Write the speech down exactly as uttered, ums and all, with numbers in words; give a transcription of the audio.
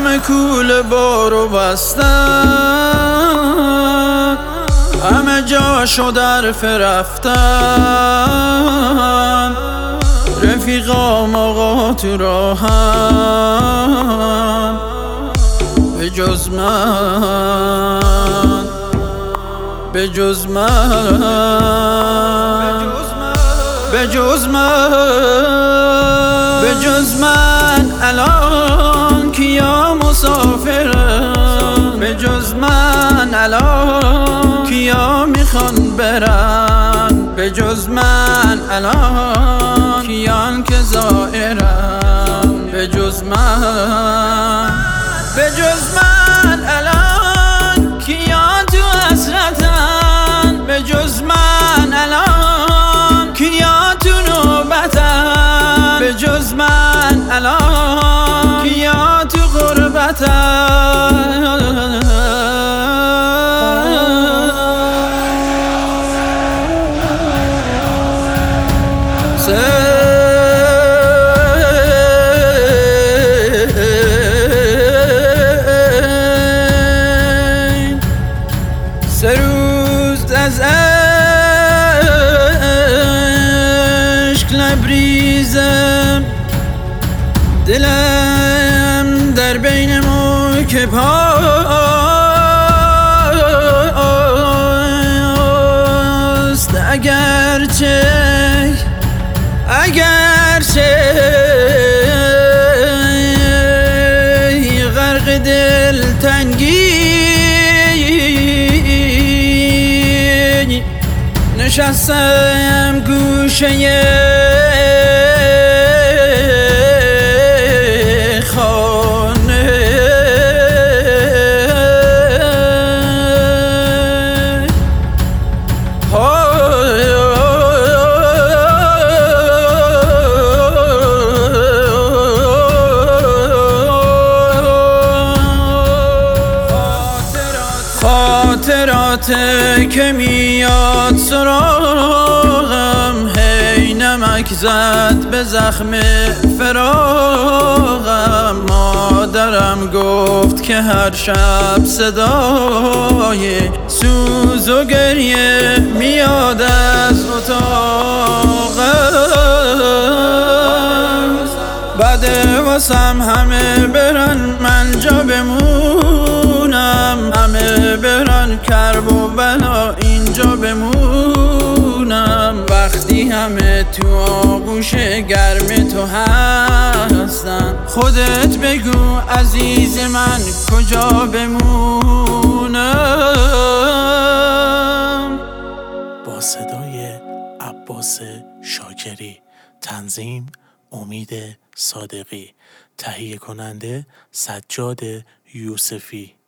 همه کول بارو بستن، همه جاشو در فرفتن. رفیقام آقا تو راهن، به جز من، به جز من، به جز من، به جز من الان کیا مسافرن؟ به جز من الان کیا میخوان برن؟ به جز من الان کیان که زائرن؟ به جز من، به جز من الان کیا تو حسرتن؟ به جز من الان کیا تو نوبتن؟ به جز من الان کیا تو غربتن؟ سه روز از عشق لبریزم، دلم در بین موکب هاست. اگرچه اگرچه غرق دلتنگی نشستم گوشه خانه، خاطرات که میاد سراغم، هی نمک زد به زخم فراغم. مادرم گفت که هر شب صدای سوز و گریه میاد از اتاقم. بده واسم همه برن من جا بمونم، همه برن کرب و بلا اینجا بمونم. وقتی همه تو آغوش گرم تو هستن، خودت بگو عزیز من کجا بمونم. با صدای عباس شاکری، تنظیم امید صادقی، تهیه کننده سجاد یوسفی.